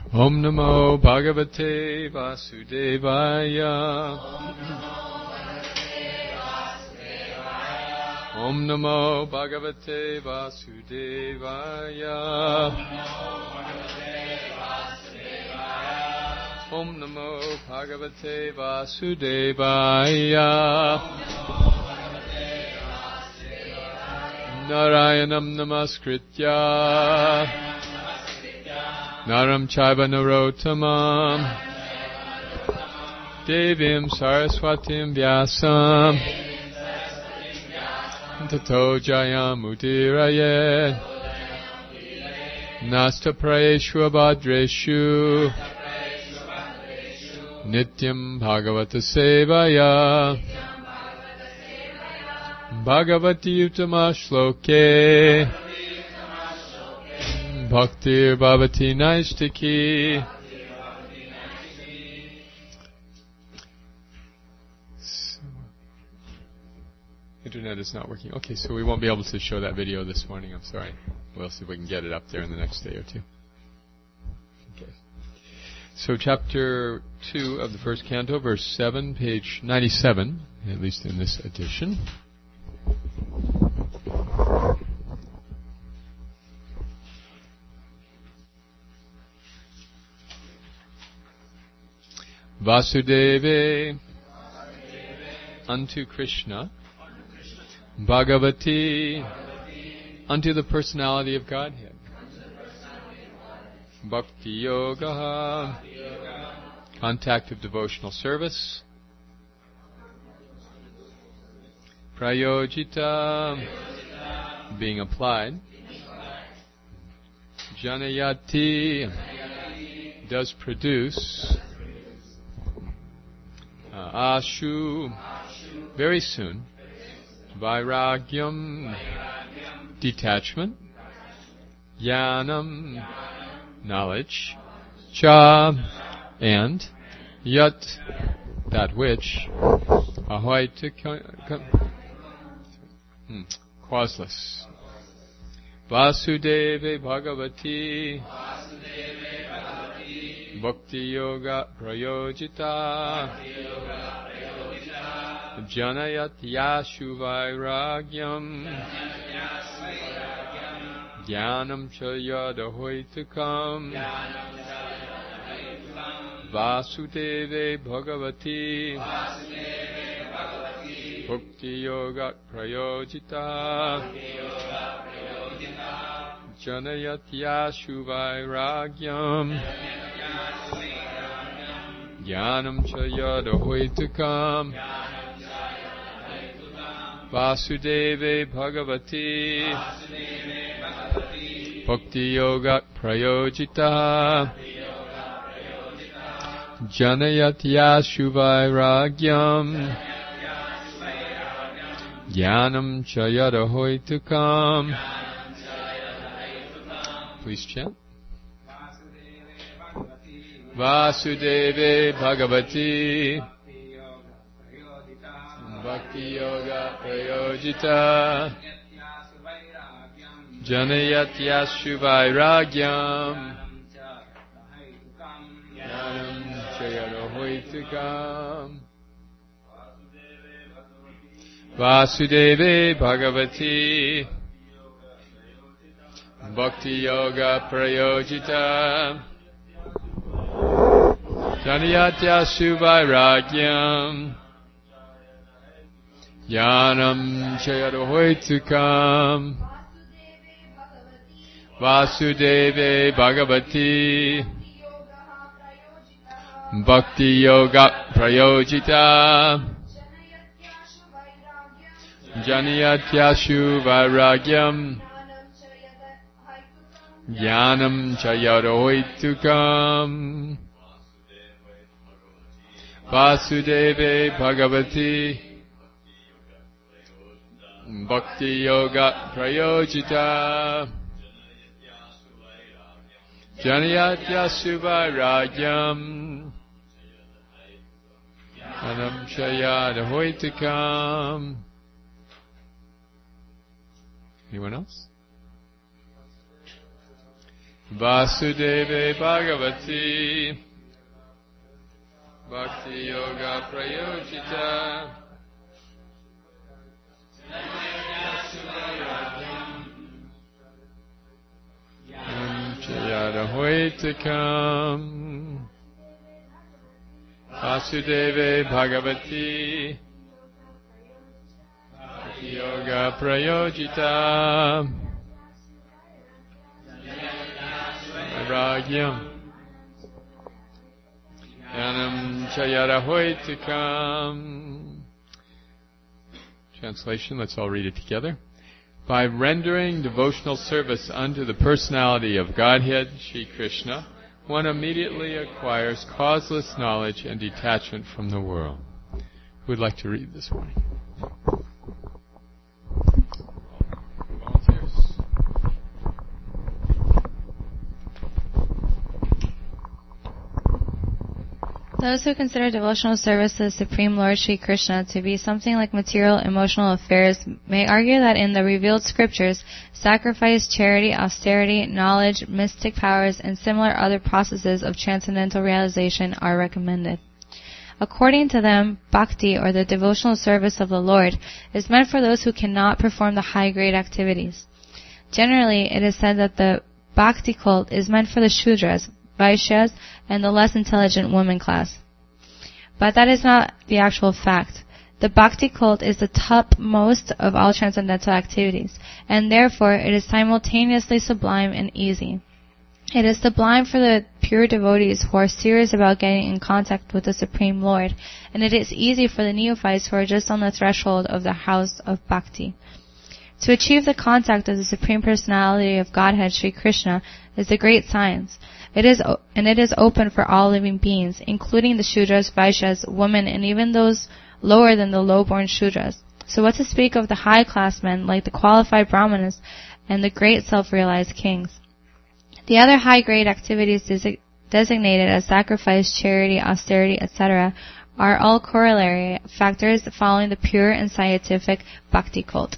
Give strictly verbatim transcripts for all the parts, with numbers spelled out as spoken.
Om Namo Bhagavate Vasudevaya. Om Namo Bhagavate Vasudevaya. Om Namo Bhagavate Vasudevaya. Narayanam Namaskritya Naram Chaiva Narottamam Devim Saraswatim Vyasam Tato Jayam Udirayet Nasta Prayeshu Abhadreshu Nityam Bhagavata Sevaya Bhagavati Uttama Shloke Bhaktir Bhavati Naistiki. So, internet is not working. Okay, so we won't be able to show that video this morning. I'm sorry. We'll see if we can get it up there in the next day or two. Okay. So chapter two of the first canto, verse seven, page ninety-seven, at least in this edition. Vasudeve, unto Krishna, Bhagavati, unto the personality of Godhead, Bhakti Yoga, contact of devotional service, Prayojita, being applied, Janayati, does produce, Uh, ashu, very soon. Vairagyam, detachment. Jnanam, knowledge. Cha, and. Yat, that which. Ahoita, hmm, causeless. Vasudeve Bhagavati. Bhakti Yoga Prayojita Janayat Yashu Vairagyam Jnanam Chayadahoitakam Vasudeve Bhagavati Bhakti Yoga Prayojita Janayat Yashu Vairagyam Jnanam Chayadahoitakam Vasudeve Bhagavati Bhakti Yoga Prayojita Janayat Yashu Vairagyam Jnanam Chayadahoitakam. Please chant. Vasudeve Bhagavati Bhakti Yoga Prayojita Janayat Yashu Vairagyam Jnanam Chayadahoitakam. Vasudeve Bhagavati Bhakti Yoga Prayojita Janayat Yashu Vairagyam Jnanam Chayadahoitakam. Vasudeve Bhagavati Bhakti Yoga Prayojita Janayat Yashu Vairagyam Jnanam Chayadahoitakam. Vasudeve Bhagavati Bhakti Yoga Prayojita Janayat Yashu Vairagyam Jnanam Chayadahoitakam. Anyone else? Vasudeve Bhagavati Bhakti Yoga Prayojita Jayada Hoitikam Vasudeve Bhagavati Bhakti Yoga Prayojita Ragyam Yanam Chayara Hoitikam. Translation, let's all read it together. By rendering devotional service unto the personality of Godhead, Shri Krishna, one immediately acquires causeless knowledge and detachment from the world. Who would like to read this morning? Those who consider devotional service to the Supreme Lord Sri Krishna to be something like material emotional affairs may argue that in the revealed scriptures, sacrifice, charity, austerity, knowledge, mystic powers, and similar other processes of transcendental realization are recommended. According to them, bhakti, or the devotional service of the Lord, is meant for those who cannot perform the high-grade activities. Generally, it is said that the bhakti cult is meant for the Shudras, Vaishyas, and the less intelligent woman class. But that is not the actual fact. The bhakti cult is the topmost of all transcendental activities, and therefore it is simultaneously sublime and easy. It is sublime for the pure devotees who are serious about getting in contact with the Supreme Lord, and it is easy for the neophytes who are just on the threshold of the house of bhakti. To achieve the contact of the Supreme Personality of Godhead, Sri Krishna, is a great science. It is, and it is open for all living beings, including the Shudras, Vaishyas, women, and even those lower than the low-born Shudras. So what to speak of the high-class men, like the qualified Brahmanas and the great self-realized kings? The other high-grade activities desi- designated as sacrifice, charity, austerity, et cetera, are all corollary factors following the pure and scientific bhakti cult.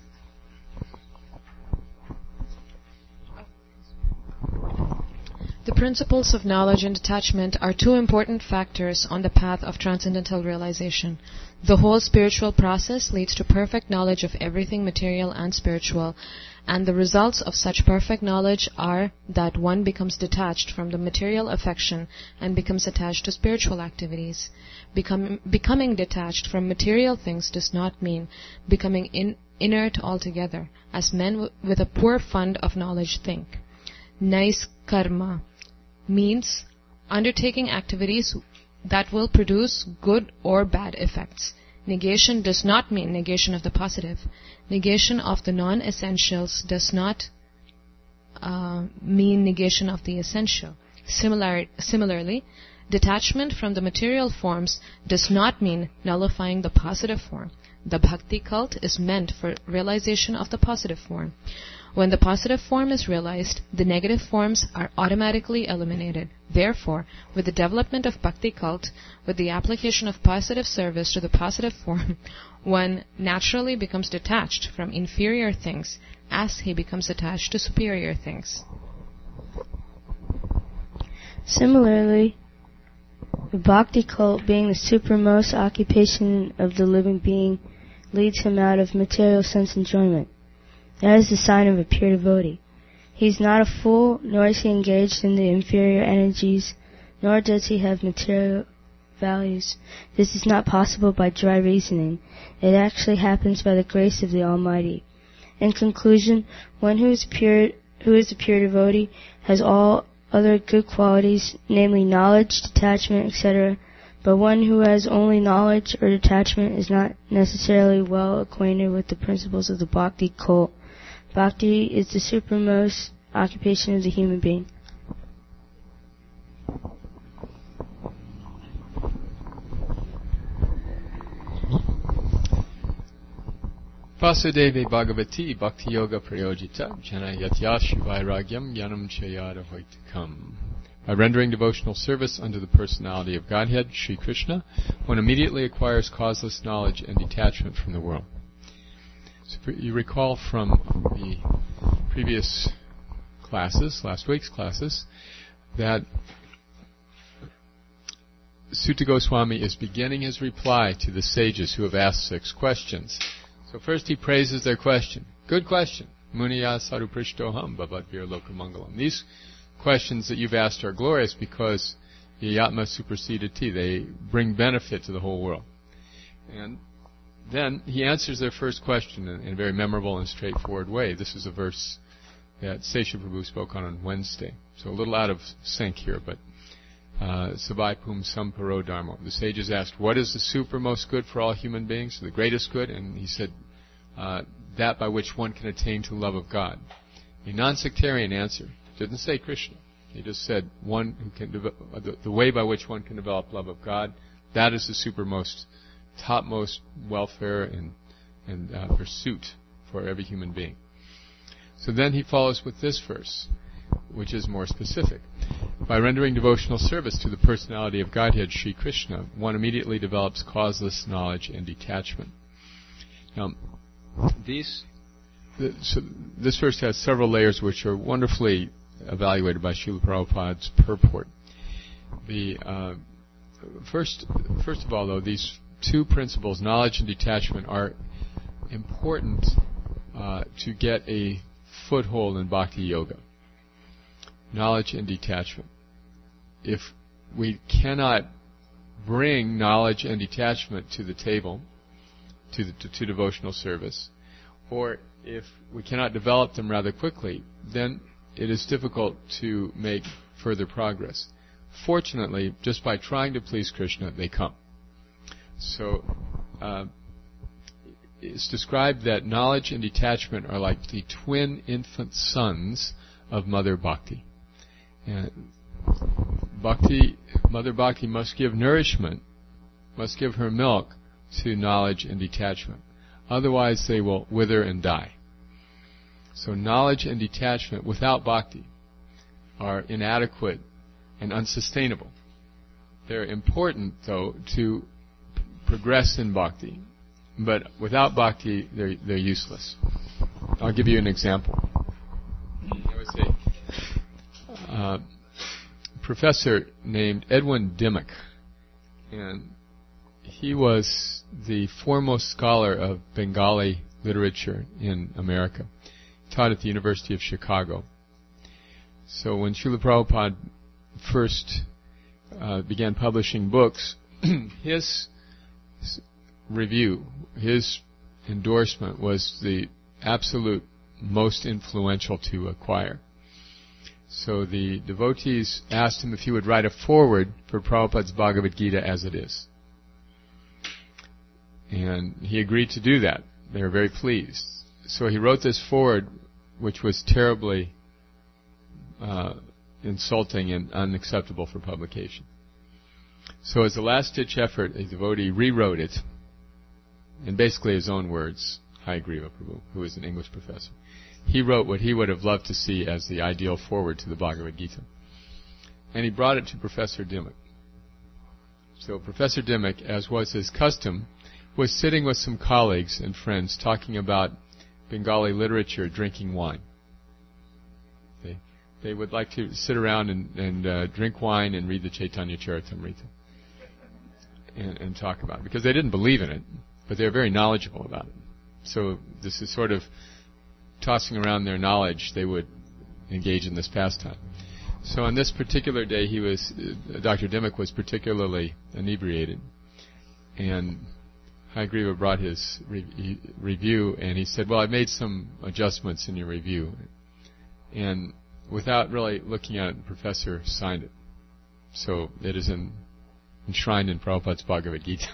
The principles of knowledge and detachment are two important factors on the path of transcendental realization. The whole spiritual process leads to perfect knowledge of everything material and spiritual, and the results of such perfect knowledge are that one becomes detached from the material affection and becomes attached to spiritual activities. Become, becoming detached from material things does not mean becoming in, inert altogether, as men w- with a poor fund of knowledge think. Nais karma means undertaking activities that will produce good or bad effects. Negation does not mean negation of the positive. Negation of the non-essentials does not uh, mean negation of the essential. Similar, similarly, detachment from the material forms does not mean nullifying the positive form. The bhakti cult is meant for realization of the positive form. When the positive form is realized, the negative forms are automatically eliminated. Therefore, with the development of bhakti cult, with the application of positive service to the positive form, one naturally becomes detached from inferior things as he becomes attached to superior things. Similarly, the bhakti cult, being the supremmost occupation of the living being, leads him out of material sense enjoyment. That is the sign of a pure devotee. He is not a fool, nor is he engaged in the inferior energies, nor does he have material values. This is not possible by dry reasoning. It actually happens by the grace of the Almighty. In conclusion, one who is pure, who is a pure devotee has all other good qualities, namely knowledge, detachment, et cetera, but one who has only knowledge or detachment is not necessarily well acquainted with the principles of the bhakti cult. Bhakti is the supremmost occupation of the human being. Vasudeve Bhagavati Bhakti Yoga Prayojita Janayatyashi Vairagyam Yanam Chayada Hoitikam. By rendering devotional service unto the personality of Godhead, Sri Krishna, one immediately acquires causeless knowledge and detachment from the world. So you recall from the previous classes, last week's classes, that Sutta Goswami is beginning his reply to the sages who have asked six questions. So first he praises their question. Good question. Muniya saruprishtoham bhavatvir lokamangalam. These questions that you've asked are glorious because yatma supersedati. They bring benefit to the whole world. And then he answers their first question in, in a very memorable and straightforward way. This is a verse that Sesha Prabhu spoke on on Wednesday. So a little out of sync here, but Uh, Sabaipum Samparo Dharma. The sages asked, what is the supermost good for all human beings, the greatest good? And he said, uh, that by which one can attain to love of God. A non-sectarian answer. Didn't say Krishna. He just said one who can develop, uh, the, the way by which one can develop love of God. That is the supermost, topmost welfare and, and uh, pursuit for every human being. So then he follows with this verse, which is more specific. By rendering devotional service to the personality of Godhead, Sri Krishna, one immediately develops causeless knowledge and detachment. Now, these, the, so this verse has several layers which are wonderfully evaluated by Srila Prabhupada's purport. The uh, first, first of all, though, these two principles, knowledge and detachment, are important uh, to get a foothold in Bhakti Yoga. Knowledge and detachment. If we cannot bring knowledge and detachment to the table, to, the, to, to devotional service, or if we cannot develop them rather quickly, then it is difficult to make further progress. Fortunately, just by trying to please Krishna, they come. So, uh, it's described that knowledge and detachment are like the twin infant sons of Mother Bhakti. And Bhakti, Mother Bhakti must give nourishment, must give her milk to knowledge and detachment. Otherwise they will wither and die. So knowledge and detachment without Bhakti are inadequate and unsustainable. They're important, though, to p- progress in Bhakti. But without Bhakti, they're, they're useless. I'll give you an example. I would say, Uh, professor named Edwin Dimmock, and he was the foremost scholar of Bengali literature in America. He taught at the University of Chicago. So when Srila Prabhupada first uh, began publishing books, his review, his endorsement was the absolute most influential to acquire. So the devotees asked him if he would write a foreword for Prabhupada's Bhagavad Gita as it is. And he agreed to do that. They were very pleased. So he wrote this foreword, which was terribly uh, insulting and unacceptable for publication. So as a last-ditch effort, a devotee rewrote it, in basically his own words, Hayagriva Prabhu, who was an English professor. He wrote what he would have loved to see as the ideal foreword to the Bhagavad Gita. And he brought it to Professor Dimmock. So Professor Dimmock, as was his custom, was sitting with some colleagues and friends talking about Bengali literature, drinking wine. They, they would like to sit around and, and uh, drink wine and read the Chaitanya Charitamrita and, and talk about it. Because they didn't believe in it, but they were very knowledgeable about it. So this is sort of tossing around their knowledge, they would engage in this pastime. So on this particular day, he was, uh, Doctor Dimmock was particularly inebriated, and Hayagriva brought his re- review, and he said, "Well, I made some adjustments in your review," and without really looking at it, the professor signed it. So it is in, enshrined in Prabhupada's Bhagavad Gita.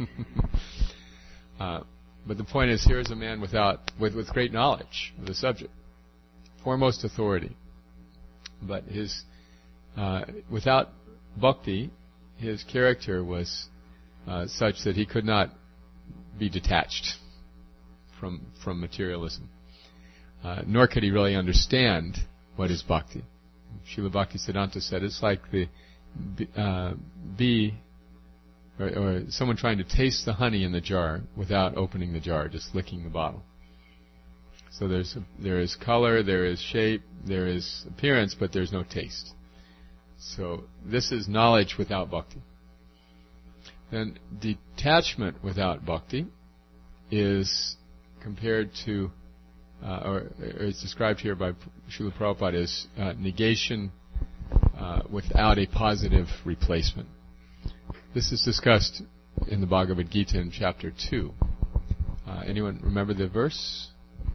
uh, But the point is, here is a man without, with, with great knowledge of the subject, foremost authority. But his, uh, without bhakti, his character was uh, such that he could not be detached from from materialism. Uh, nor could he really understand what is bhakti. Srila Bhaktisiddhanta said it's like the uh, bee. Or, or someone trying to taste the honey in the jar without opening the jar, just licking the bottle. So there's there is color, there is shape, there is appearance, but there's no taste. So this is knowledge without bhakti. Then detachment without bhakti is compared to, uh, or, or is described here by Srila Prabhupada as uh, negation uh, without a positive replacement. This is discussed in the Bhagavad Gita in chapter two. Uh, anyone remember the verse?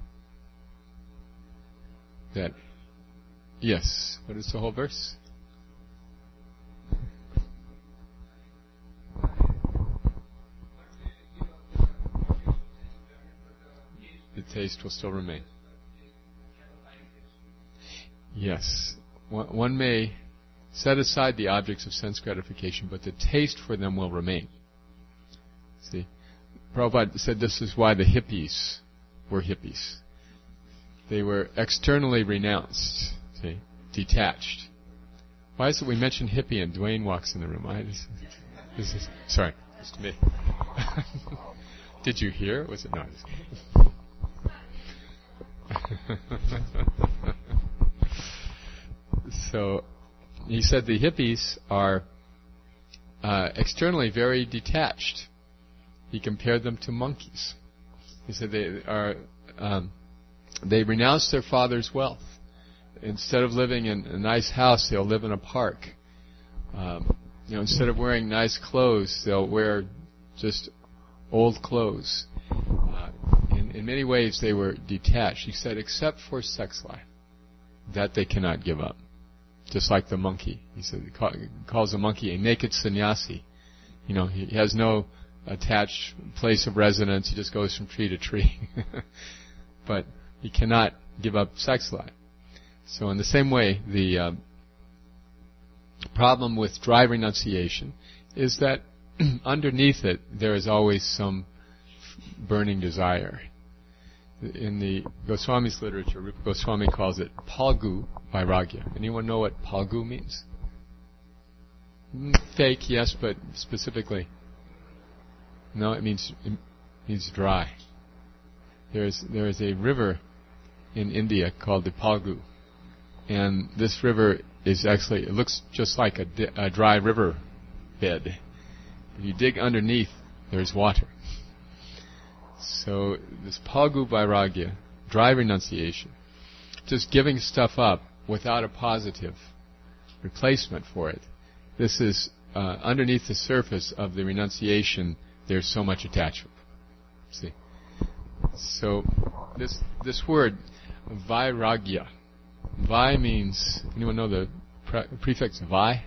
That, yes. What is the whole verse? The taste will still remain. Yes. One may set aside the objects of sense gratification, but the taste for them will remain. See, Prabhupada said this is why the hippies were hippies. They were externally renounced, see, detached. Why is it we mention hippie and Dwayne walks in the room? I, this, this is, sorry, it's me. Did you hear? Was it not? So, he said the hippies are uh, externally very detached. He compared them to monkeys. He said they are um, they renounce their father's wealth. Instead of living in a nice house, they'll live in a park. Um, you know, instead of wearing nice clothes, they'll wear just old clothes. Uh, in, in many ways, they were detached. He said, except for sex life, that they cannot give up. Just like the monkey. He said, he calls the monkey a naked sannyasi. You know, he has no attached place of residence. He just goes from tree to tree. But he cannot give up sex life. So in the same way, the uh, problem with dry renunciation is that underneath it, there is always some f- burning desire. In the Goswami's literature, Rupa Goswami calls it Palgu Vairagya. Anyone know what Palgu means? Fake, yes, but specifically, no, it means it means dry. There is there is a river in India called the Palgu, and this river is actually, it looks just like a, di- a dry river bed. If you dig underneath, there's water. So this Palgu Vairagya, dry renunciation, just giving stuff up without a positive replacement for it. This is uh, underneath the surface of the renunciation. There's so much attachment. See, so this this word Vairagya, Vai means, anyone know the pre- prefix Vai?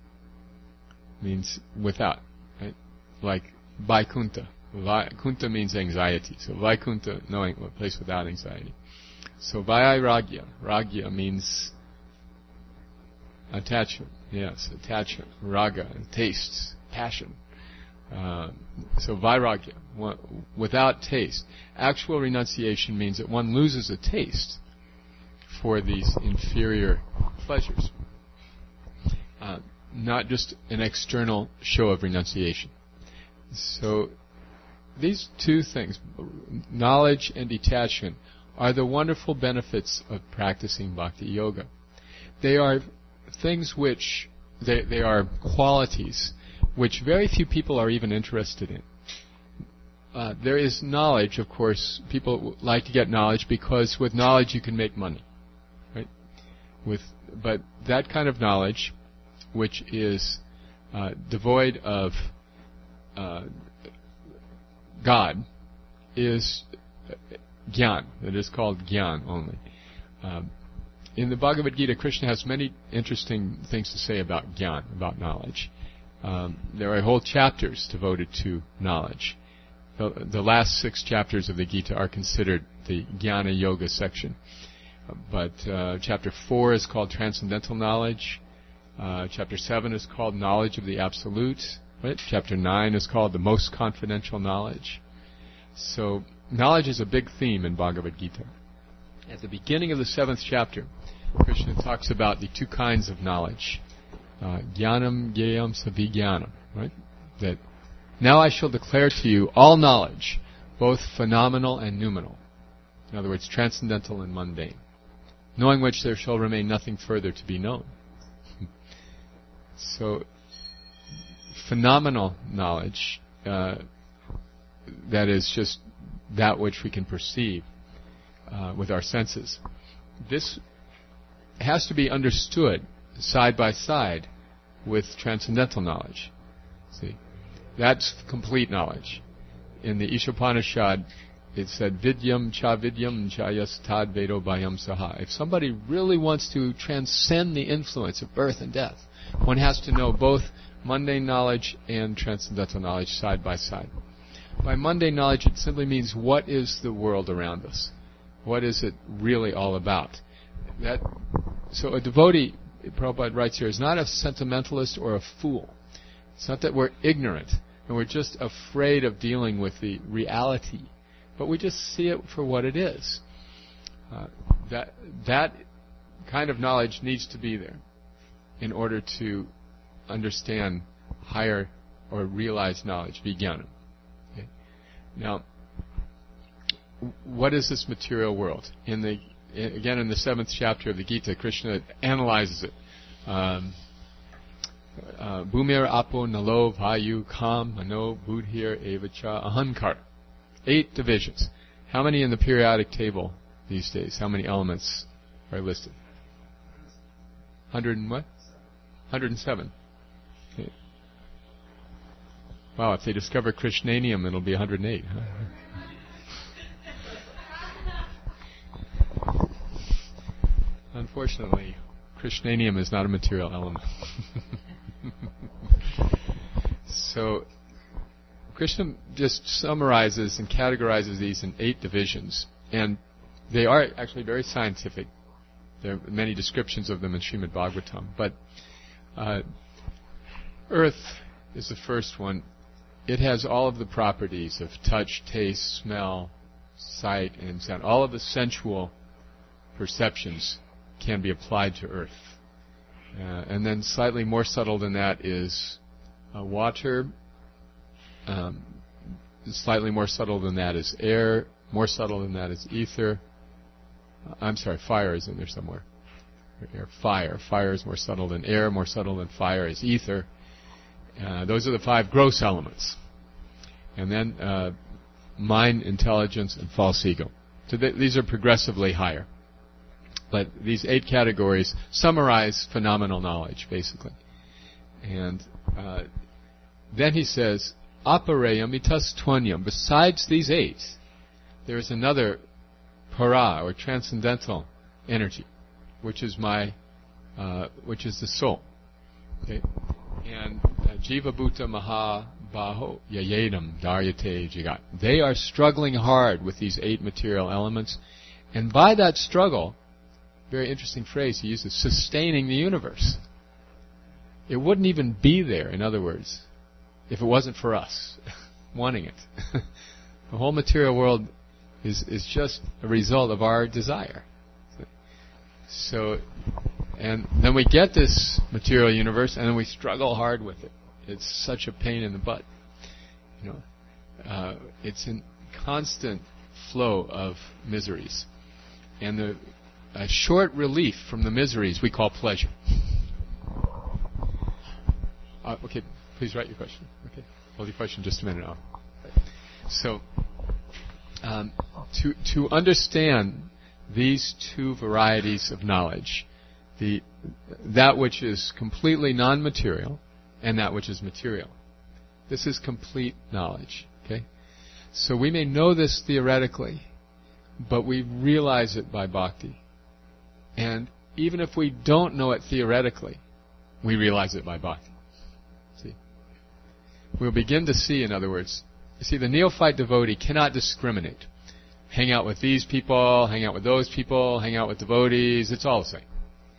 Means without, right? Like Vaikuntha. Vaikuntha means anxiety. So Vaikuntha, knowing a place without anxiety. So Vairagya, Ragya means attachment. Yes, attachment, raga, tastes, passion. Uh, so Vairagya, without taste. Actual renunciation means that one loses a taste for these inferior pleasures. Uh, not just an external show of renunciation. So these two things, knowledge and detachment, are the wonderful benefits of practicing bhakti yoga. They are things which, they, they are qualities which very few people are even interested in. Uh, there is knowledge, of course. People like to get knowledge because with knowledge you can make money, right? With, but that kind of knowledge, which is uh, devoid of uh, God, is Gyan. It is called Gyan only. Um, in the Bhagavad Gita, Krishna has many interesting things to say about Gyan, about knowledge. Um, there are whole chapters devoted to knowledge. The, the last six chapters of the Gita are considered the Jnana Yoga section. Uh, but uh, chapter four is called Transcendental Knowledge. Uh, chapter seven is called Knowledge of the Absolute. Right? Chapter nine is called the Most Confidential Knowledge. So knowledge is a big theme in Bhagavad Gita. At the beginning of the seventh chapter, Krishna talks about the two kinds of knowledge. Uh, Jnanam Gyayam Sabhijnanam. Right? That now I shall declare to you all knowledge, both phenomenal and noumenal. In other words, transcendental and mundane. Knowing which there shall remain nothing further to be known. So, phenomenal knowledge, uh, that is just that which we can perceive uh, with our senses. This has to be understood side by side with transcendental knowledge. See, that's complete knowledge. In the Ishopanishad, it said, Vidyam cha vidyam chayas tad vedo bhayam saha. If somebody really wants to transcend the influence of birth and death, one has to know both mundane knowledge and transcendental knowledge side by side. By mundane knowledge, it simply means what is the world around us? What is it really all about? That, so a devotee, Prabhupada writes here, is not a sentimentalist or a fool. It's not that we're ignorant and we're just afraid of dealing with the reality, but we just see it for what it is. Uh, that that kind of knowledge needs to be there in order to understand higher or realized knowledge, vijnana. Okay. Now, what is this material world? In the again in the seventh chapter of the Gita, Krishna analyzes it. Um, uh, Bhumir apo nalo vayu kam mano buddhir evacha ahankar. Eight divisions. How many in the periodic table these days? How many elements are listed? Hundred and what? Hundred and seven. Okay. Wow, if they discover Krishnanium, it'll be one hundred eight. Huh? Unfortunately, Krishnanium is not a material element. So, Krishna just summarizes and categorizes these in eight divisions, and they are actually very scientific. There are many descriptions of them in Srimad Bhagavatam, but uh, Earth is the first one. It has all of the properties of touch, taste, smell, sight, and sound. All of the sensual perceptions can be applied to Earth. Uh, and then slightly more subtle than that is uh, water. Um, slightly more subtle than that is air. More subtle than that is ether. Uh, I'm sorry, fire is in there somewhere. Air, fire. Fire is more subtle than air. More subtle than fire is ether. Uh, those are the five gross elements. And then uh, mind, intelligence, and false ego. So th- these are progressively higher. But these eight categories summarize phenomenal knowledge, basically. And uh, then he says, Aparayam itas tvanyam. Besides these eight, there is another para, or transcendental energy, which is my, uh, which is the soul. Okay? And uh, Jiva Bhuta Maha Baho Yayedam Daryate Jagat. They are struggling hard with these eight material elements, and by that struggle, very interesting phrase he uses, sustaining the universe. It wouldn't even be there, in other words, if it wasn't for us wanting it. The whole material world is is just a result of our desire. So, and then we get this material universe, and then we struggle hard with it. It's such a pain in the butt. You know, uh, it's in constant flow of miseries, and the a short relief from the miseries we call pleasure. Uh, okay, please write your question. Okay, hold your question just a minute. Now. So, um, to to understand these two varieties of knowledge, the that which is completely non-material and that which is material, this is complete knowledge. Okay, so we may know this theoretically, but we realize it by bhakti. And even if we don't know it theoretically, we realize it by bhakti. See? We'll begin to see, in other words, you see, the neophyte devotee cannot discriminate. Hang out with these people, hang out with those people, hang out with devotees, it's all the same.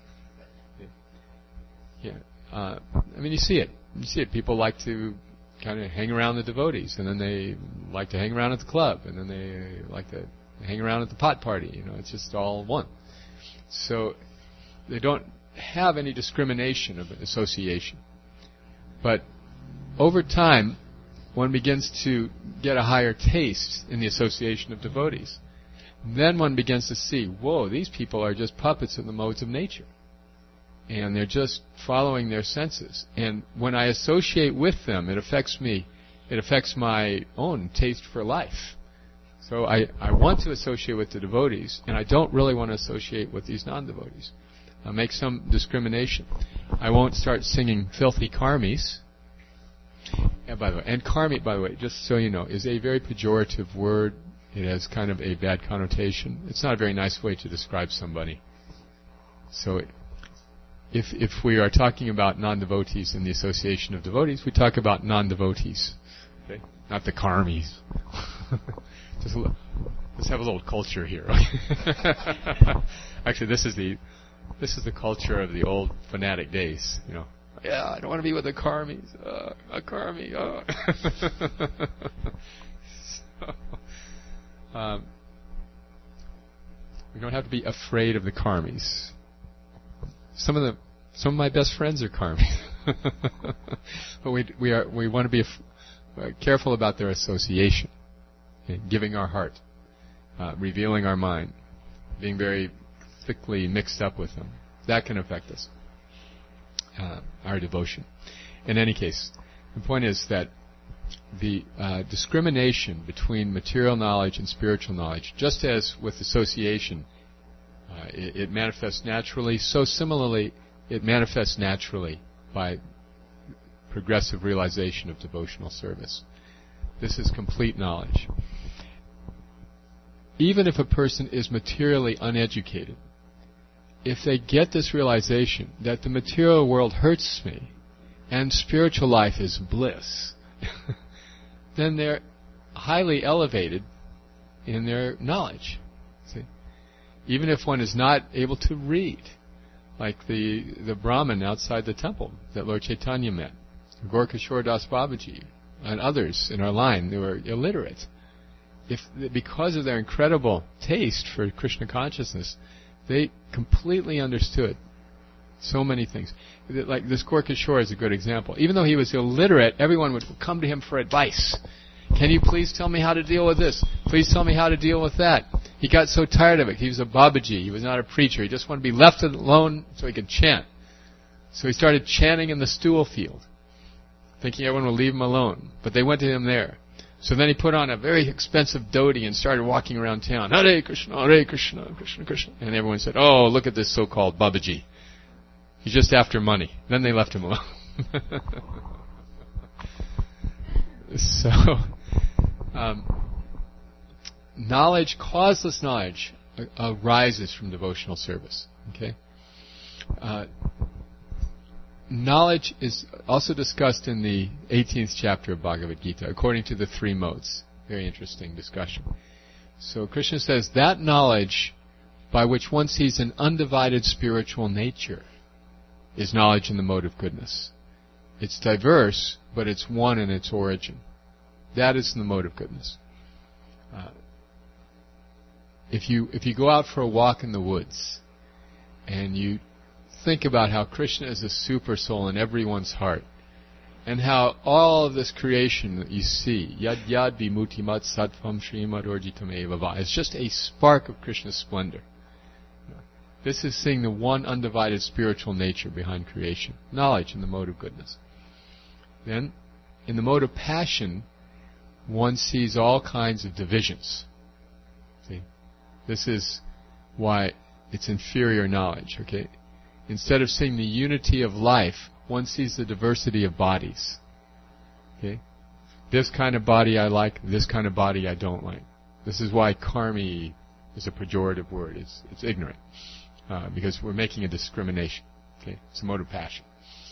Yeah. Uh, I mean, you see it. You see it. People like to kind of hang around the devotees, and then they like to hang around at the club, and then they like to hang around at the pot party. You know, it's just all one. So they don't have any discrimination of association. But over time, one begins to get a higher taste in the association of devotees. then one begins to see, whoa, these people are just puppets of the modes of nature. And they're just following their senses. And when I associate with them, it affects me. It affects my own taste for life. So I, I want to associate with the devotees, and I don't really want to associate with these non-devotees. I'll make some discrimination. I won't start singing filthy karmis. And by the way, and karmi, by the way, just so you know, is a very pejorative word. It has kind of a bad connotation. It's not a very nice way to describe somebody. So it, if if we are talking about non-devotees in the association of devotees, we talk about non-devotees, okay? Not the karmis. just, a, just have a little culture here. Actually, this is the this is the culture of the old fanatic days. You know, yeah, I don't want to be with the karmis. Uh, a karmi. Uh. so, um, we don't have to be afraid of the karmis. Some of the some of my best friends are karmis, but we we are we want to be af- uh, careful about their association, okay? Giving our heart, uh, revealing our mind, being very thickly mixed up with them. That can affect us, uh, our devotion. In any case, the point is that the uh, discrimination between material knowledge and spiritual knowledge, just as with association, uh, it, it manifests naturally, so similarly it manifests naturally by progressive realization of devotional service. This is complete knowledge. Even if a person is materially uneducated, if they get this realization that the material world hurts me and spiritual life is bliss, then they're highly elevated in their knowledge. See? Even if one is not able to read, like the the Brahmin outside the temple that Lord Chaitanya met, Gorkishore Das Babaji, and others in our line, they were illiterate. If because of their incredible taste for Krishna consciousness, they completely understood so many things. Like this Gorkishore is a good example. Even though he was illiterate, everyone would come to him for advice. Can you please tell me how to deal with this? Please tell me how to deal with that. He got so tired of it. He was a Babaji. He was not a preacher. He just wanted to be left alone so he could chant. So he started chanting in the stool field, thinking everyone would leave him alone. But they went to him there. So then he put on a very expensive dhoti and started walking around town. Hare Krishna, Hare Krishna, Krishna Krishna. And everyone said, oh, look at this so-called Babaji. He's just after money. Then they left him alone. so, um, knowledge, causeless knowledge, uh, arises from devotional service. Okay. Uh, knowledge is also discussed in the eighteenth chapter of Bhagavad Gita, according to the three modes. Very interesting discussion. So Krishna says that knowledge by which one sees an undivided spiritual nature is knowledge in the mode of goodness. It's diverse, but it's one in its origin. That is in the mode of goodness. Uh, if you if you go out for a walk in the woods and you think about how Krishna is a super soul in everyone's heart, and how all of this creation that you see, yad yad vimutimat sattvam srimad orjitam evava, is just a spark of Krishna's splendor. This is seeing the one undivided spiritual nature behind creation. Knowledge in the mode of goodness. Then, in the mode of passion, one sees all kinds of divisions. See? This is why it's inferior knowledge, okay? Instead of seeing the unity of life, one sees the diversity of bodies. Okay? This kind of body I like, this kind of body I don't like. This is why karmi is a pejorative word. It's, it's ignorant. Uh, because we're making a discrimination. Okay? It's a mode of passion.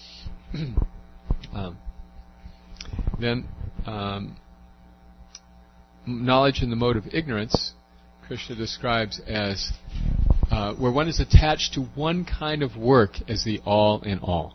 um, then, um, knowledge in the mode of ignorance, Krishna describes as uh, where one is attached to one kind of work as the all in all.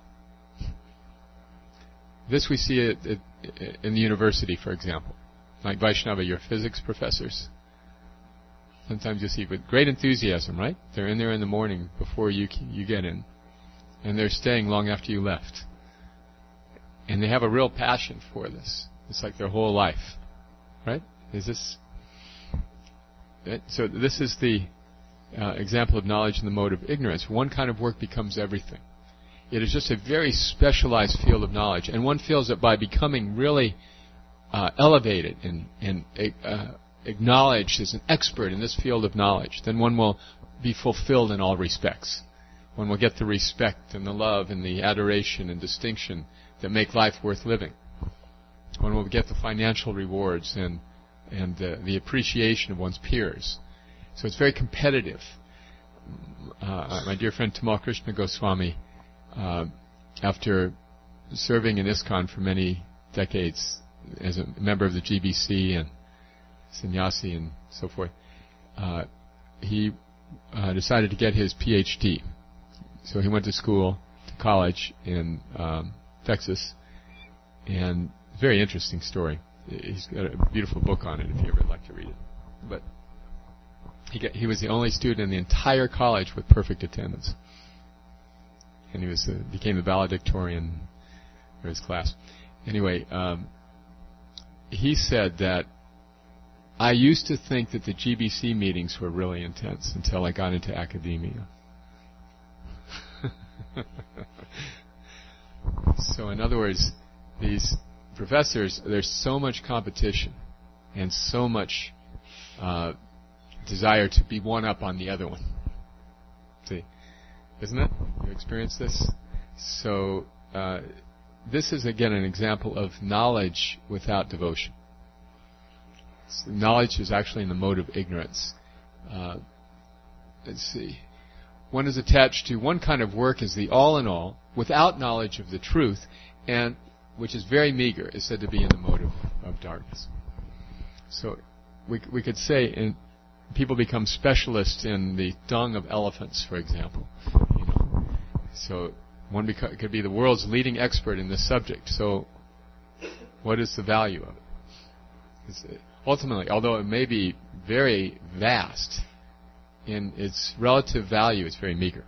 This we see it, it, it in the university, for example. Like Vaishnava, your physics professors. Sometimes you see with great enthusiasm, right? They're in there in the morning before you you get in. And they're staying long after you left. And they have a real passion for this. It's like their whole life. Right? Is this... so this is the uh, example of knowledge in the mode of ignorance. One kind of work becomes everything. It is just a very specialized field of knowledge, and one feels that by becoming really uh, elevated and, and uh, acknowledged as an expert in this field of knowledge, then one will be fulfilled in all respects. One will get the respect and the love and the adoration and distinction that make life worth living. One will get the financial rewards and and uh, the appreciation of one's peers. So it's very competitive. Uh, my dear friend Tamal Krishna Goswami, uh, after serving in ISKCON for many decades as a member of the G B C and sannyasi and so forth, uh, he uh, decided to get his P H D. So he went to school, to college in um, Texas, and very interesting story. He's got a beautiful book on it if you ever like to read it. But he got, he was the only student in the entire college with perfect attendance, and he was uh, became the valedictorian for his class. Anyway, um, he said that I used to think that the G B C meetings were really intense until I got into academia. So in other words, these professors, there's so much competition and so much uh, desire to be one up on the other one. See, isn't it? You experience this? So uh, this is again an example of knowledge without devotion. So knowledge is actually in the mode of ignorance. Uh, let's see. One is attached to one kind of work as the all-in-all, without knowledge of the truth, and which is very meager, is said to be in the mode of, of darkness. So we we could say in, people become specialists in the dung of elephants, for example. You know, so one beco- could be the world's leading expert in this subject. So what is the value of it? It's, ultimately, although it may be very vast, in its relative value, it's very meager.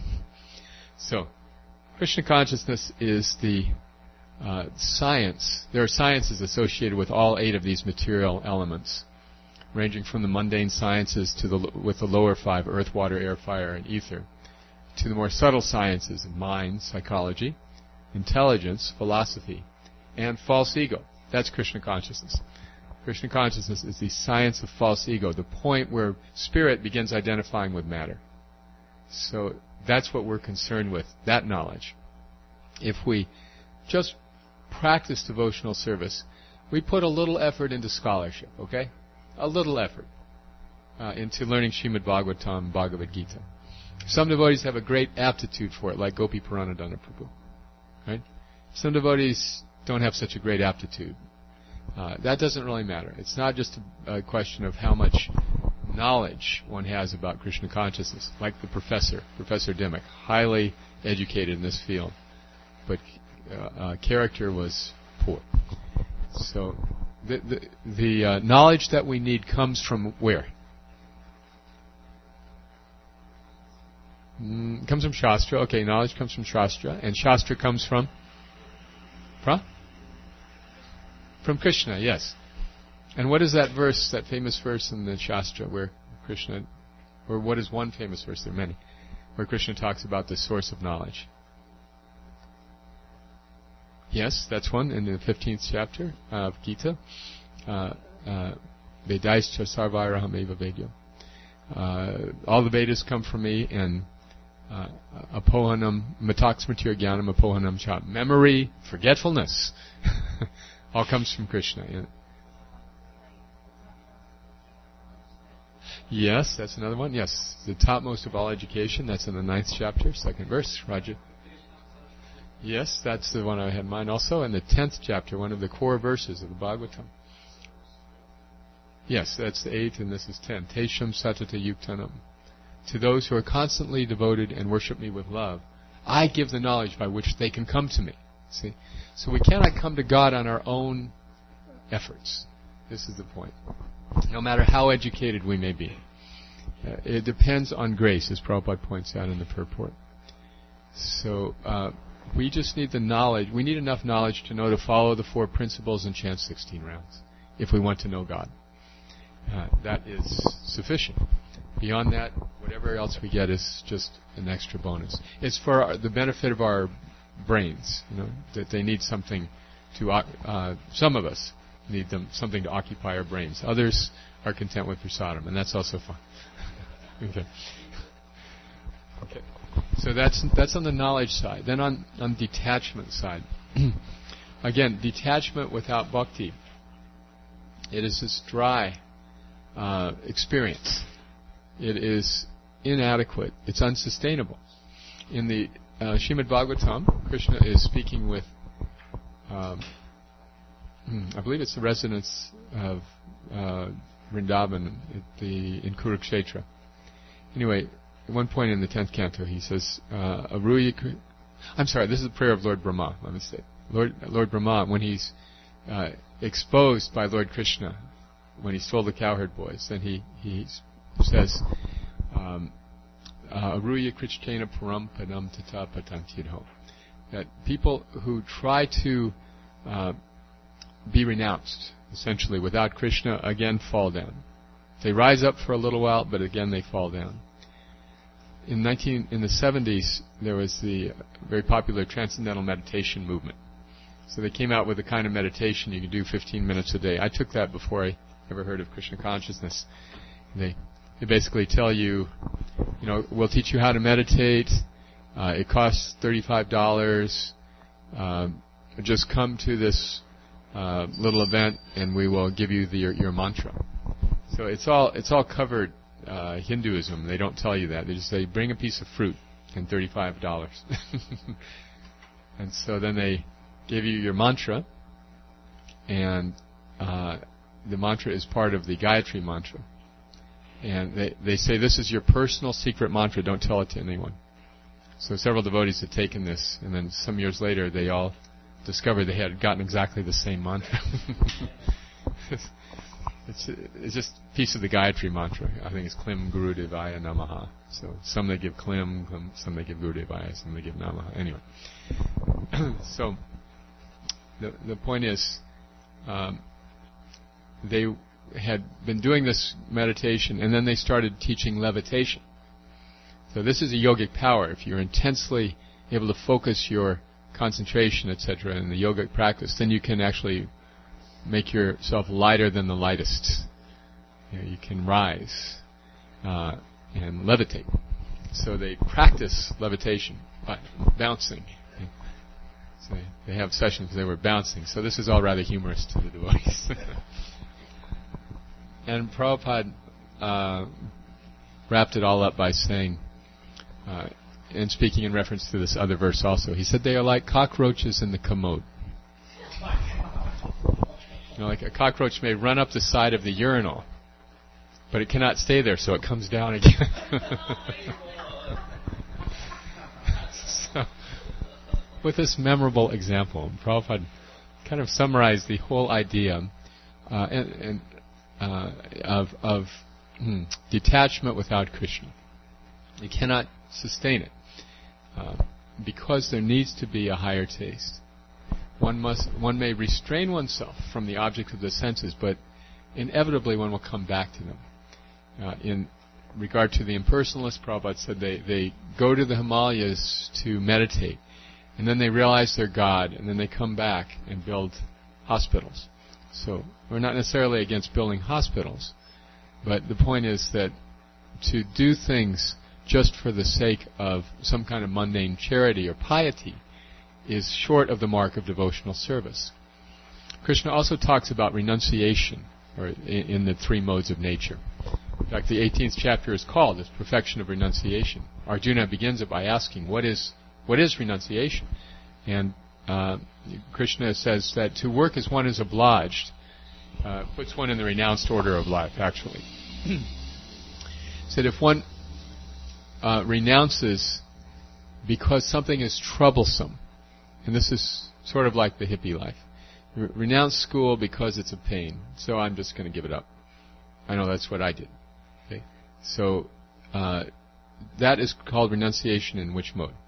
So, Krishna consciousness is the uh, science. There are sciences associated with all eight of these material elements, ranging from the mundane sciences to the with the lower five: earth, water, air, fire, and ether, to the more subtle sciences of mind, psychology, intelligence, philosophy, and false ego. That's Krishna consciousness. Krishna consciousness is the science of false ego, the point where spirit begins identifying with matter. So that's what we're concerned with, that knowledge. If we just practice devotional service, we put a little effort into scholarship, okay? A little effort uh, into learning Srimad Bhagavatam, Bhagavad Gita. Some devotees have a great aptitude for it, like Gopi Puranadana Prabhu. Right? Some devotees don't have such a great aptitude. Uh, that doesn't really matter. It's not just a, a question of how much knowledge one has about Krishna consciousness, like the professor, Professor Dimmock, highly educated in this field, but uh, uh, character was poor. So the the, the uh, knowledge that we need comes from where? Mm, comes from Shastra. Okay, knowledge comes from Shastra, and Shastra comes from? From? From Krishna, yes. And what is that verse, that famous verse in the Shastra where Krishna, or what is one famous verse, there are many, where Krishna talks about the source of knowledge? Yes, that's one in the fifteenth chapter of Gita. Uh, uh, Vedaischa sarvairaham eva vedyo. Uh, all the Vedas come from me, and uh, apohanam, mataksmatir jnanam apohanam cha. Memory, forgetfulness. All comes from Krishna. Yeah. Yes, that's another one. Yes, the topmost of all education. That's in the ninth chapter, second verse. Roger. Yes, that's the one I had in mind also. In the tenth chapter, one of the core verses of the Bhagavatam. Yes, that's the eighth, and this is ten. Tesham satata yuktanam. To those who are constantly devoted and worship me with love, I give the knowledge by which they can come to me. See? So we cannot come to God on our own efforts. This is the point. No matter how educated we may be. Uh, it depends on grace, as Prabhupada points out in the purport. So uh, we just need the knowledge. We need enough knowledge to know to follow the four principles and chant sixteen rounds, if we want to know God. uh, that is sufficient. Beyond that, whatever else we get is just an extra bonus. It's for our, the benefit of our brains, you know, that they need something to, uh, some of us need them something to occupy our brains. Others are content with prasadam, and that's also fun. okay. Okay. So that's that's on the knowledge side. Then on on detachment side, again, detachment without bhakti, it is this dry uh, experience. It is inadequate. It's unsustainable. In the uh, Srimad Bhagavatam, Krishna is speaking with. Um, I believe it's the residents of uh, Vrindavan at the, in Kurukshetra. Anyway, at one point in the tenth canto, he says, uh, Aruya, I'm sorry, this is the prayer of Lord Brahma, my mistake. Lord, Lord Brahma, when he's uh, exposed by Lord Krishna, when he stole the cowherd boys, then he, he says, um, Aruya Krishna Param Padam Tata Patantidho. That people who try to uh, be renounced, essentially, without Krishna, again fall down. They rise up for a little while, but again they fall down. In nineteen in the seventies, there was the very popular transcendental meditation movement. So they came out with a kind of meditation you can do fifteen minutes a day. I took that before I ever heard of Krishna consciousness. They they basically tell you, you know, we'll teach you how to meditate. Uh, it costs thirty-five dollars. Uh, just come to this uh, little event, and we will give you the, your, your mantra. So it's all it's all covered uh, Hinduism. They don't tell you that. They just say, bring a piece of fruit and thirty-five dollars. And so then they give you your mantra, and uh, the mantra is part of the Gayatri mantra. And they, they say, this is your personal secret mantra. Don't tell it to anyone. So several devotees had taken this, and then some years later they all discovered they had gotten exactly the same mantra. it's, it's, it's just a piece of the Gayatri mantra. I think it's Klim Guru Devaya Namaha. So some they give Klim, Klim some they give Guru Devaya, some they give Namaha. Anyway. So the the point is, um, they had been doing this meditation, and then they started teaching levitation. So this is a yogic power. If you're intensely able to focus your concentration, et cetera, in the yogic practice, then you can actually make yourself lighter than the lightest. You know, you can rise uh, and levitate. So they practice levitation by bouncing. So they have sessions where they were bouncing. So this is all rather humorous to the devotees. And Prabhupada uh, wrapped it all up by saying, uh, and speaking in reference to this other verse also, he said they are like cockroaches in the commode. You know, like a cockroach may run up the side of the urinal, but it cannot stay there, so it comes down again. So, with this memorable example, Prabhupada kind of summarized the whole idea uh, and, and uh, of, of hmm, detachment without Krishna. You cannot sustain it uh, because there needs to be a higher taste. One must, one may restrain oneself from the object of the senses, but inevitably one will come back to them. Uh, in regard to the impersonalists, Prabhupada said they, they go to the Himalayas to meditate, and then they realize they're God, and then they come back and build hospitals. So we're not necessarily against building hospitals, but the point is that to do things just for the sake of some kind of mundane charity or piety is short of the mark of devotional service. Krishna also talks about renunciation, or in, in the three modes of nature. In fact, the eighteenth chapter is called as Perfection of Renunciation. Arjuna begins it by asking, what is what is renunciation? And uh, Krishna says that to work as one is obliged uh, puts one in the renounced order of life, actually. He said if one uh, renounces because something is troublesome, and this is sort of like the hippie life. Re- renounce school because it's a pain, so I'm just going to give it up. I know that's what I did. Okay? So uh, that is called renunciation in which mode?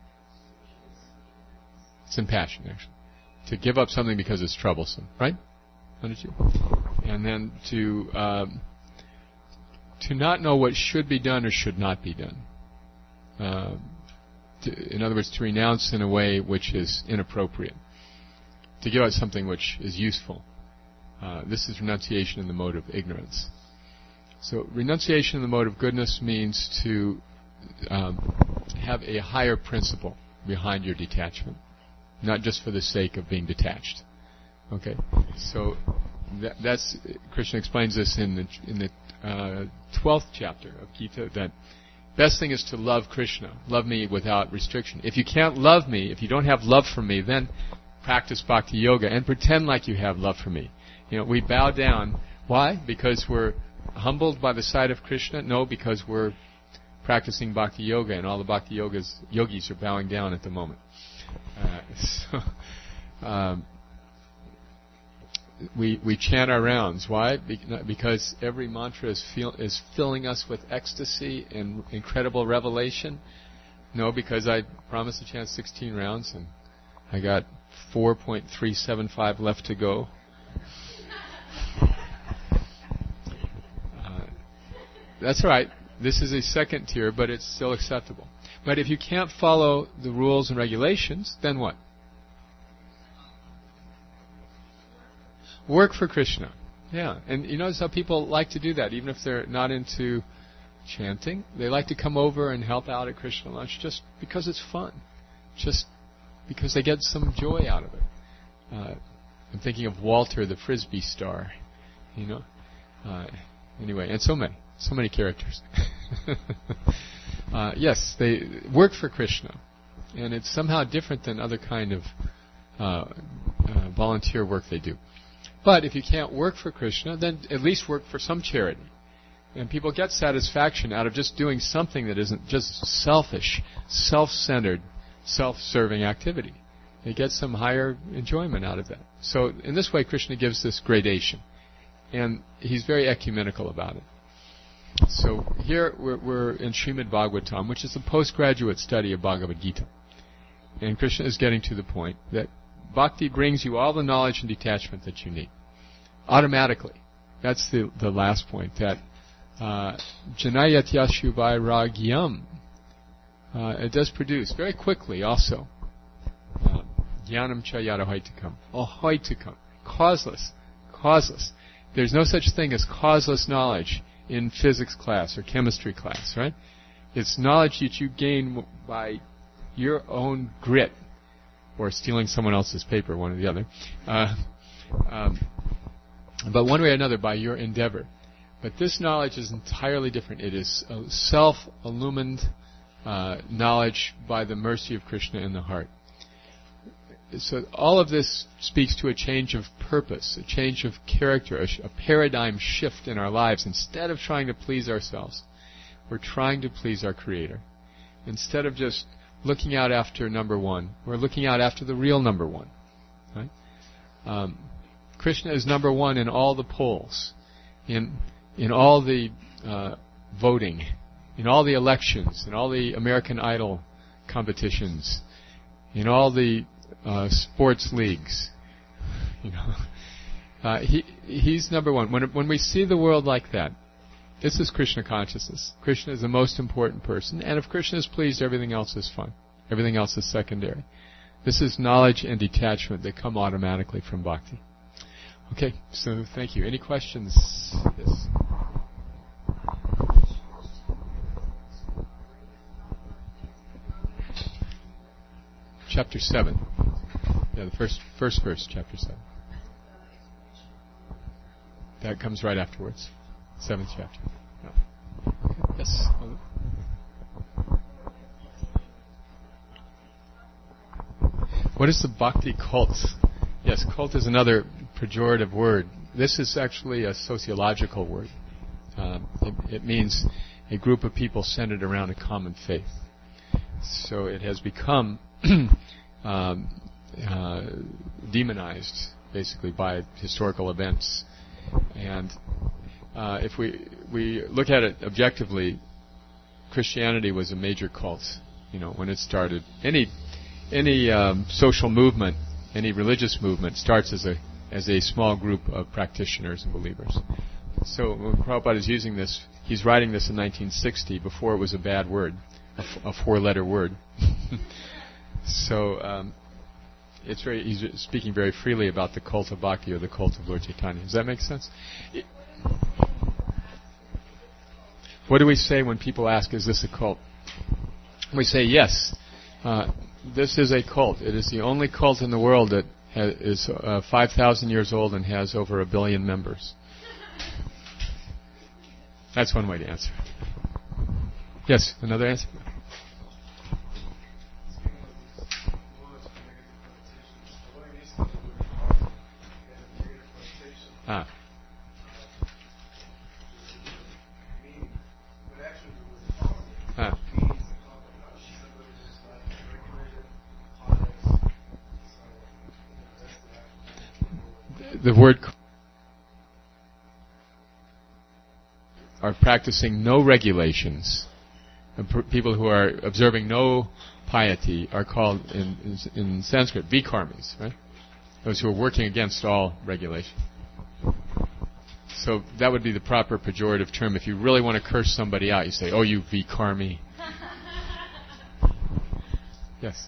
It's in passion, actually. To give up something because it's troublesome, right? Understood? And then to um, to not know what should be done or should not be done. Uh, to, in other words, to renounce in a way which is inappropriate. To give out something which is useful. Uh, this is renunciation in the mode of ignorance. So renunciation in the mode of goodness means to um, have a higher principle behind your detachment, not just for the sake of being detached. Okay, so that, that's Krishna explains this in the in the uh, twelfth chapter of Gita, that best thing is to love Krishna, love me without restriction. If you can't love me, if you don't have love for me, then practice bhakti yoga and pretend like you have love for me. You know, we bow down. Why? Because we're humbled by the sight of Krishna? No, because we're practicing bhakti yoga, and all the bhakti yogas, yogis are bowing down at the moment. Uh, so, um, we we chant our rounds. Why? Be- because every mantra is feel, is filling us with ecstasy and incredible revelation. No, because I promised to chant sixteen rounds, and I got four point three seven five left to go. Uh, that's right. This is a second tier, but it's still acceptable. But if you can't follow the rules and regulations, then what? Work for Krishna. Yeah. And you notice how people like to do that, even if they're not into chanting. They like to come over and help out at Krishna lunch just because it's fun. Just because they get some joy out of it. Uh, I'm thinking of Walter, the Frisbee star. You know? Uh, anyway, and so many. So many characters. uh, yes, they work for Krishna. And it's somehow different than other kind of uh, uh, volunteer work they do. But if you can't work for Krishna, then at least work for some charity. And people get satisfaction out of just doing something that isn't just selfish, self-centered, self-serving activity. They get some higher enjoyment out of that. So in this way, Krishna gives this gradation. And he's very ecumenical about it. So here we're, we're in Srimad Bhagavatam, which is a postgraduate study of Bhagavad Gita. And Krishna is getting to the point that bhakti brings you all the knowledge and detachment that you need. Automatically. That's the, the last point, that uh, Janayatyashu vairagyam. Uh, it does produce very quickly also. Jnanam cha yadahoitikam. Ahoitikam. Causeless. Causeless. There's no such thing as causeless knowledge in physics class or chemistry class, right? It's knowledge that you gain by your own grit, or stealing someone else's paper, one or the other. Uh, um, but one way or another, by your endeavor. But this knowledge is entirely different. It is a self-illumined uh, knowledge by the mercy of Krishna in the heart. So all of this speaks to a change of purpose, a change of character, a, sh- a paradigm shift in our lives. Instead of trying to please ourselves, we're trying to please our Creator. Instead of just looking out after number one, we're looking out after the real number one. Right? Um, Krishna is number one in all the polls, in in all the uh, voting, in all the elections, in all the American Idol competitions, in all the Uh, sports leagues, you know, uh, he he's number one. When when we see the world like that, this is Krishna consciousness. Krishna is the most important person, and if Krishna is pleased, everything else is fun. Everything else is secondary. This is knowledge and detachment that come automatically from bhakti. Okay, so thank you. Any questions? Yes. Chapter seven. Yeah, the first first verse, chapter seven. That comes right afterwards. Seventh chapter. No. Okay. Yes. What is the bhakti cult? Yes, cult is another pejorative word. This is actually a sociological word. Um, it, it means a group of people centered around a common faith. So it has become um, uh, demonized, basically, by historical events. And uh, if we we look at it objectively, Christianity was a major cult. You know, when it started, any any um, social movement, any religious movement starts as a as a small group of practitioners and believers. So when Prabhupada is using this, he's writing this in nineteen sixty, before it was a bad word, a, f- a four-letter word. so um, it's very he's speaking very freely about the cult of Bhakti, or the cult of Lord Chaitanya. Does that make sense? It, what do we say when people ask, is this a cult? We say, yes, uh, this is a cult. It is the only cult in the world that ha- is uh, five thousand years old and has over a billion members. That's one way to answer. Yes, another answer? Ah. Ah. The word are practicing no regulations. And per- people who are observing no piety are called in, in, in Sanskrit vikarmis, right? Those who are working against all regulation. So that would be the proper pejorative term. If you really want to curse somebody out, you say, "Oh, you vikarmi." Yes.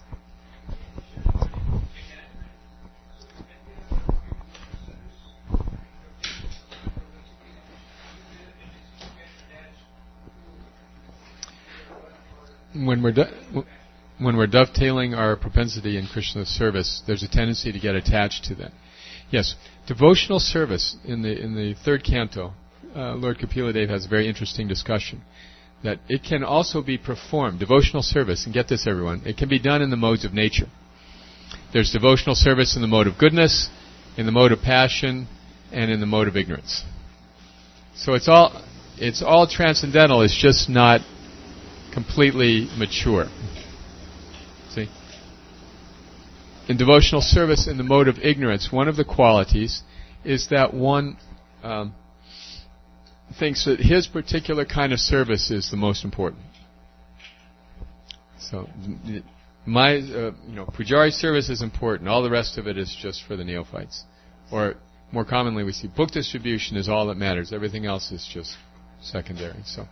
When we're do- when we're dovetailing our propensity in Krishna's service, there's a tendency to get attached to that. Yes, devotional service in the in the third canto, uh, Lord Kapila Dev has a very interesting discussion that it can also be performed. Devotional service, and get this, everyone, it can be done in the modes of nature. There's devotional service in the mode of goodness, in the mode of passion, and in the mode of ignorance. So it's all it's all transcendental. It's just not completely mature. See? In devotional service in the mode of ignorance, one of the qualities is that one um, thinks that his particular kind of service is the most important. So, my, uh, you know, Pujari service is important. All the rest of it is just for the neophytes. Or, more commonly, we see book distribution is all that matters. Everything else is just secondary. So.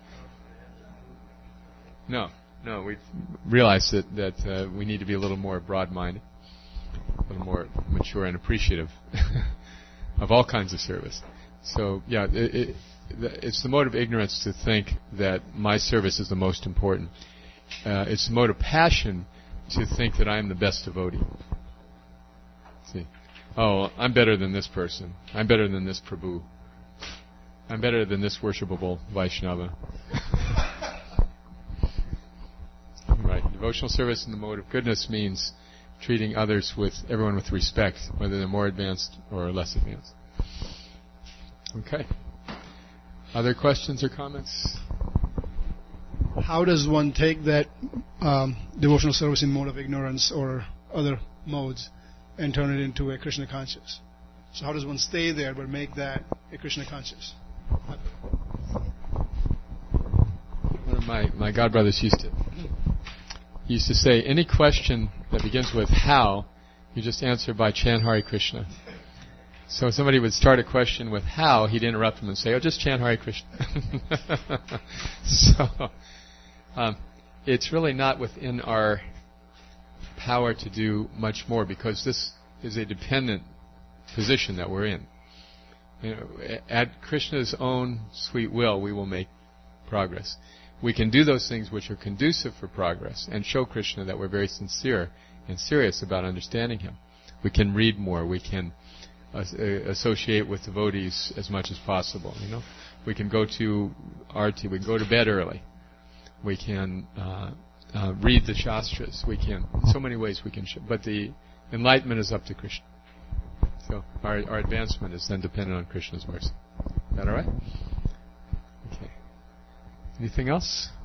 No, no, we realize that, that uh, we need to be a little more broad-minded, a little more mature and appreciative of all kinds of service. So, yeah, it, it, it's the mode of ignorance to think that my service is the most important. Uh, it's the mode of passion to think that I am the best devotee. See, oh, I'm better than this person. I'm better than this Prabhu. I'm better than this worshipable Vaishnava. Right. Devotional service in the mode of goodness means treating others with everyone with respect, whether they're more advanced or less advanced. Okay. Other questions or comments? How does one take that um, devotional service in mode of ignorance or other modes and turn it into a Krishna conscious? So how does one stay there but make that a Krishna conscious? One of my, my godbrothers used to He used to say, any question that begins with how, you just answer by chant Hare Krishna. So if somebody would start a question with how, he'd interrupt them and say, oh, just chant Hare Krishna. so um, it's really not within our power to do much more, because this is a dependent position that we're in. You know, at Krishna's own sweet will, we will make progress. We can do those things which are conducive for progress and show Krishna that we're very sincere and serious about understanding Him. We can read more. We can uh, associate with devotees as much as possible. You know, we can go to arti. We can go to bed early. We can uh, uh, read the shastras. We can in so many ways we can. Show, but the enlightenment is up to Krishna. So our our advancement is then dependent on Krishna's mercy. Is that all right? Okay. Anything else?